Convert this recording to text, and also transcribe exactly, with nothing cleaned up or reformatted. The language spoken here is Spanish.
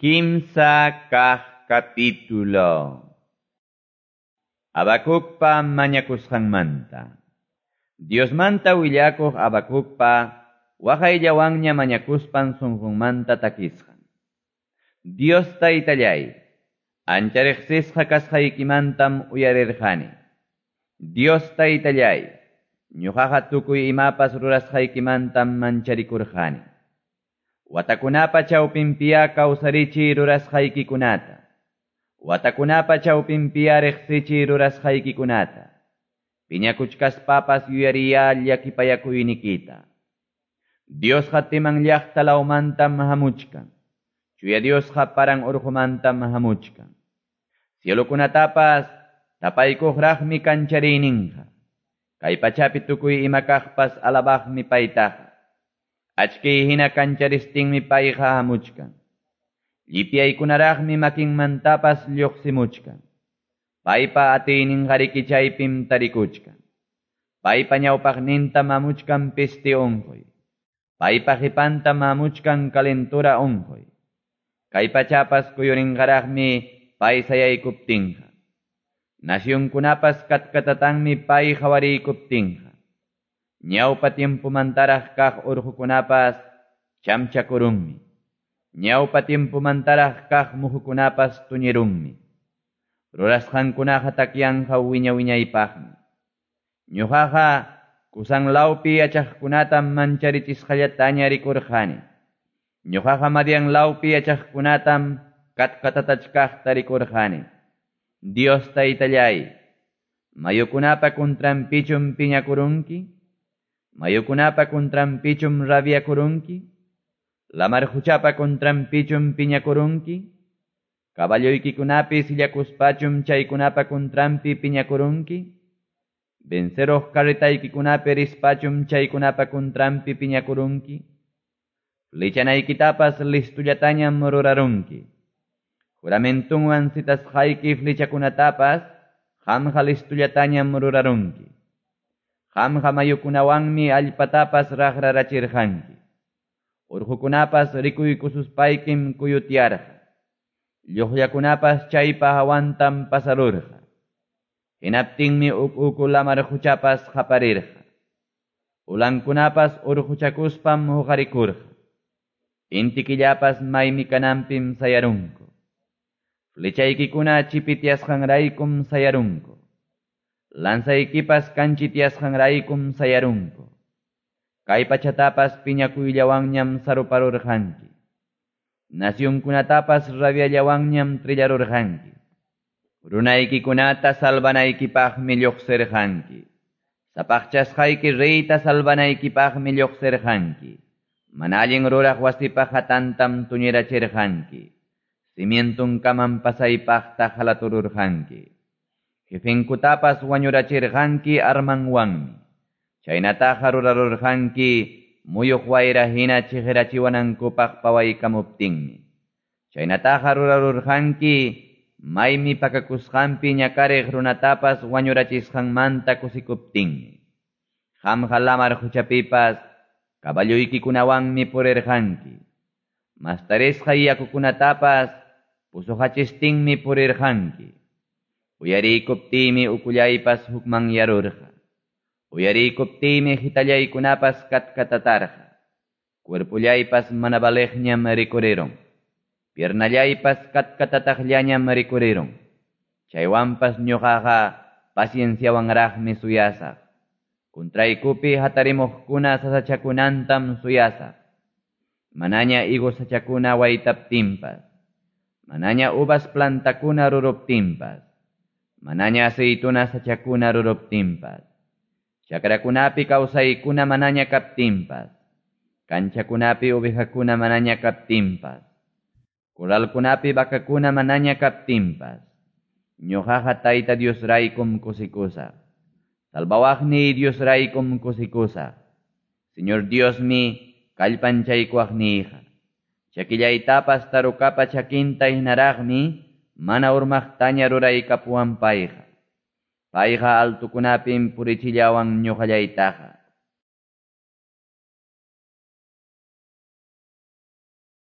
Kimsa kah capítulo. Abacukpa mañakusqanmanta. Diosmanta willakuq Abacukpa waqayllawanña mañakuspan sunqunmanta takisqan. Dios taytallay, ancha riqsisqa kasqaykimantam uyarirqani. Dios taytallay, ñuqaqa tukuy imapas rurasqaykimantam mancharikurqani. Watakunapa chawpinpiya kawsarichiy rurasqaykikunata. Watakunapa chawpinpiya riqsichiy rurasqaykikunata. Piñakuchkaspapas yuyariya llakipayakuynikita. Diosqa timan llaqta lawmantam hamuchkan. Chuya Diosqa paran urqumantam hamuchkan. Cielukunatapas tapaykuqraqmi kanchariyninqa. Kay pachapi tukuy imakaqpas alabaqmi paytaqa. Achkay hina kancharistinmi payqa hamuchkan. Llipyaykunaraqmi makinmantapas lluqsimuchkan. Paypa atiyninqariki chaypim tarikuchkan. Paypa ñawpaqnintam hamuchkan pisti unquy. Paypa qipantam hamuchkan kalentura unquy. Kay pachapas kuyurinqaraqmi pay sayaykuptinqa. Nasyunkunapas katkatatanmi pay hawarikuptinqa. Ñawpa tiempumantaraq kaq urqukunapas chamchakurunmi. Ñawpa tiempumantaraq kaq muhukunapas tuñirunmi. Rurasqankunaqa takyanqa wiña wiñaypaqmi. Ñuqaqa kusanlawpi yachaqkunatam mancharichisqallataña rikurqani. Ñuqaqa madianlawpi yachaqkunatam katkatatachkaqta rikurqani. Dios taytallay, mayukunapa kuntranpichum piñakurunki. Mayukunapa kuntranpichum rabiakurunki. Lamarhuchapa kuntranpichum piñakurunki. Caballoykikunapis llakuspachum chaykunapa kuntranpi piñakurunki. Venceroq carretaykikunapi rispachum chaykunapa kuntranpi piñakurunki. Flecha listullatañam rurarunki. Juramentunwan sitasqayki flechakunatapas qamqa listullatañam rurarunki. Qamqa mayukunawanmi allpatapas raqrarachirqanki. Urqukunapas rikuykususpaykim kuyutyarqa. Lluqllakunapas chaypa hawantam pasarurqa. Hinaptinmi uk uku lamarhuchapas qaparirqa. Ulankunapas urquchakuspam huqarikurqa. Inti killapas maymi kananpim sayarunku. Flechaykikuna chipitiasqanraykum sayarunku. Lanzaykipas kanchitiasqanraykum sayarunku. Kay pachatapas piñakuyllawanñam saruparurqanki. Nasyunkunatapas rabiallawanñam trillarurqanki. Runaykikunata salvanaykipaqmi lluqsirqanki. Sapaqchasqayki reyta salvanaykipaqmi lluqsirqanki. Mana allin ruraq wasipaq hatantam tuñirachirqanki. Simientunkaman pasaypaqta halatururqanki. Jefinkutapas wañurachirqanki armanwanmi. Chaynataqa rurarurqanki muyuq wayra hina chihirachiwanankupaq pawaykamuptinmi. Chaynataqa rurarurqanki maymi pakakusqanpi ñakariq runatapas wañurachisqanmanta kusikuptinmi. Qamqa lamar huchapipas caballoykikunawanmi purirqanki. Mastarisqa yakukunatapas pusuqachistinmi purirqanki. Uyarikuptimi ukullaypas hukman yarurqa. Uyarikuptimi hitallaykunapas katkatatarqa. Cuerpullaypas mana baleqñam rikuriron. Piernallaypas katkatataqllañam rikuriron. Chaywanpas ñuqaqa pacienciawanraqmi suyasaq. Kuntraykupi hatarimuqkuna sasachakunantam suyasaq. Manaña higo sachakuna waytaptinpas. Manaña uvas plantakuna ruruptinpas. Manaña aceituna sachakuna ruruptinpas. Chakrakunapi kawsaykuna manaña kaptinpas. Kanchakunapi ovejakuna manaña kaptinpas. Kuralkunapi vakakuna manaña kaptinpas. Ñuqaqa tayta Diosraykum kusikusaq. Salvawaqni Diosraykum kusikusaq. Señor Diosmi kallpanchaykuaqniqa. Chakillaytapas tarukapa chakinta hinaraqmi mana urmaqtaña ruraykapuwan payqa. Payqa altukunapim purichillawan ñuqallaytaqa.